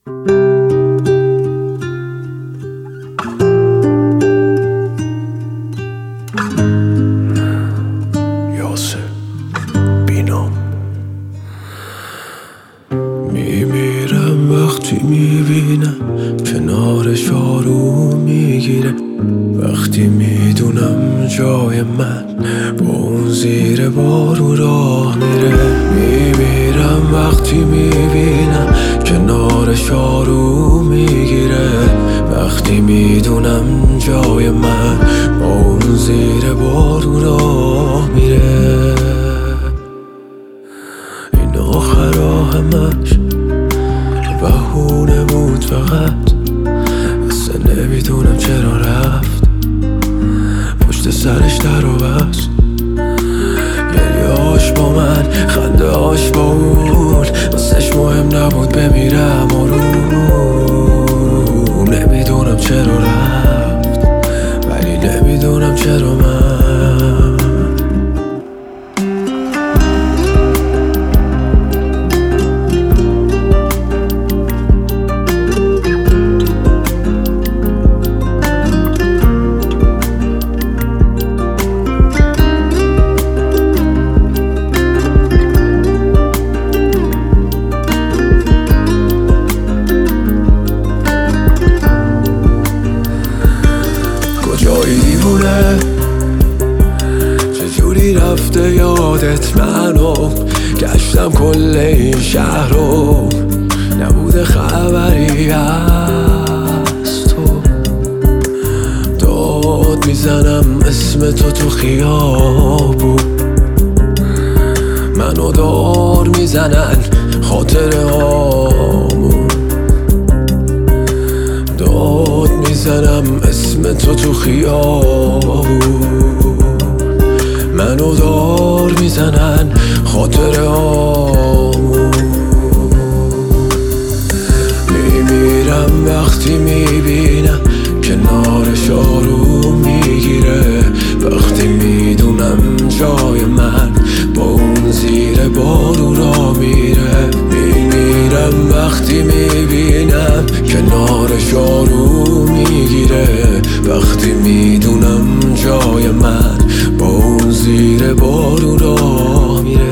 یاسر بینام میمیرم وقتی میبینم کنارش آروم میگیره، وقتی میدونم جای من با اون زیر بارون راه میره. میمیرم وقتی میبینم کنارش آروم میگیره، وقتی میدونم جای من با اون زیر بارون راه میره. این آخر همش بهونه بود فقط، اصلا نمیدونم چرا رفت، پشت سرش در و بست. گریه هاش با من، خنده هاش با اون، واسش مهم نبود بمیرم آروم. نمیدونم چرا رفت، ولی نمیدونم چرا من. کجایی دیوونه، چجوری رفته یادت منو، گشتم کل این شهر رو، نبوده خبری از تو. داد میزنم اسم تو خیابون، منو دار میزنن خاطره هامون. داد میزنم اسم تو خیابون، منو دار میزنن خاطره هامون. میمیرم وقتی میبینم کنارش آروم میگیره، وقتی میدونم جای من با اون زیر بارون را میره. میمیرم وقتی میبینم کنارش آروم میگیره، وقتی میدونم جای من با اون زیر بارون را میره.